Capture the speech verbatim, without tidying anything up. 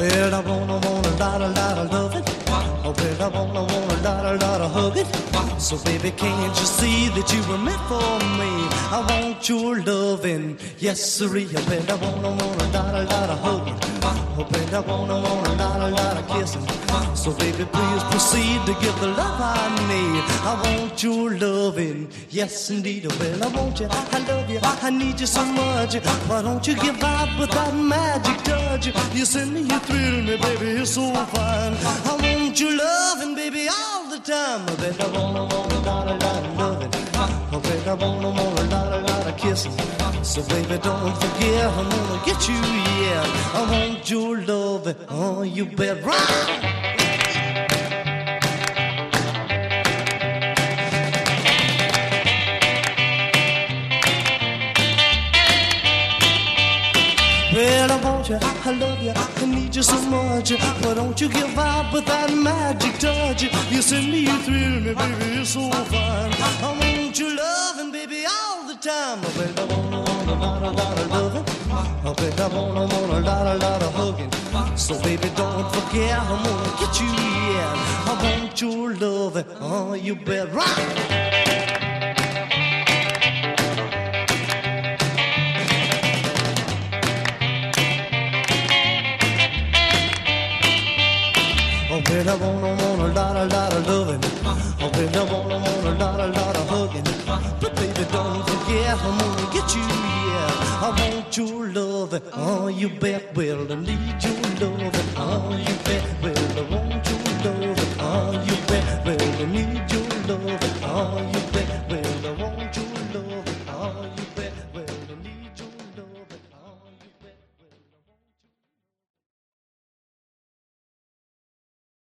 Well, I wanna, wanna, lot, a lot of loving. Oh, well, I wanna, wanna, lot, a lot of hugging. So, baby, can't you see that you were meant for me? I want your loving, yes, sirree. Oh, well, I wanna, wanna, lot, a lot of hugging. Oh, well, I wanna, wanna, lot, a lot of kissing. So, baby, please proceed to give the love I need. I want your loving, yes, indeed. Oh, well, I want you, I love you, I need you so much. Why don't you give out with that magic touch? You send me, you thrill me, baby, you're so fine. I want your loving, baby, all the time. I bet I wanna, want a lot, a lot of loving. I bet I wanna, want a lot, a lot of kissing. So, baby, don't forget, I'm gonna get you, yeah. I want your loving, oh, you bet right. Well, I want you, I love you, I need you so much. Why don't you give out with that magic touch? You send me, you thrill me, baby, you're so fine. I want your loving, baby, all the time. Well, I wanna, want a lot, a lot of loving. I bet I wanna, want a lot, a lot of hugging. So, baby, don't forget, I'm gonna get you, yeah. I want your loving, oh, you bet right. Oh, well, I wanna, want a lot, a lot of loving. Oh, well, I wanna, want a lot, a lot of hugging. But baby, don't forget, I'm gonna get you, yeah. I want your loving, oh, you bet. Well, I need your loving, oh, you bet. Well, I want your loving, oh, you bet. Well, I need your loving, oh, you